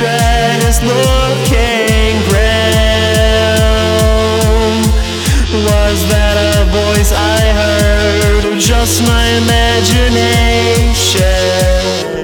tread is looking grim. Was that a voice I heard, or just my imagination?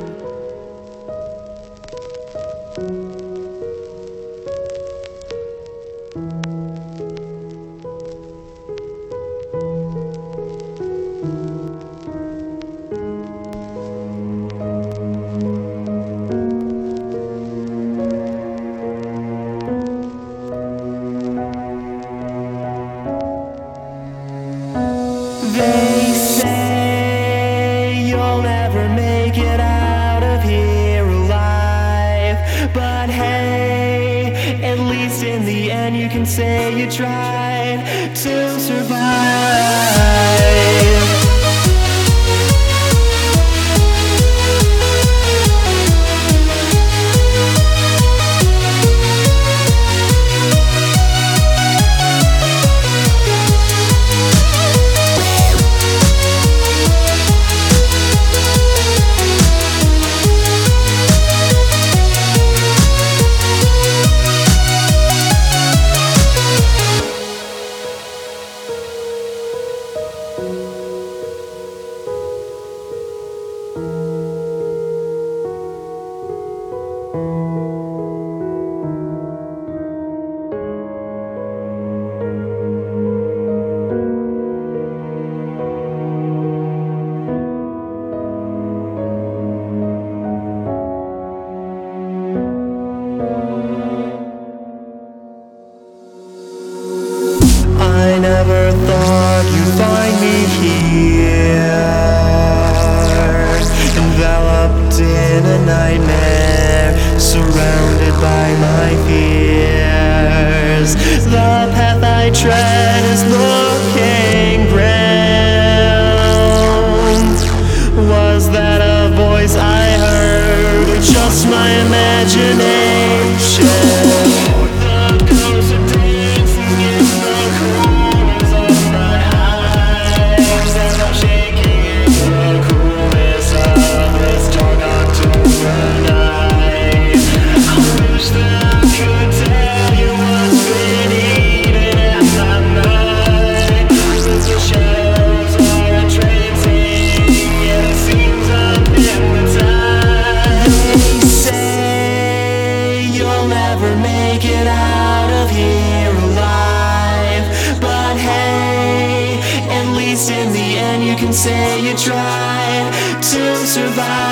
They say you'll never make it out of here alive, but hey, at least in the end you can say you tried to survive. I never thought you'd find me here, enveloped in a nightmare, surrounded by my fears. The path I tread is looking grim. Was that a voice I heard, or just my imagination? Make it out of here alive, but hey, at least in the end you can say you tried to survive.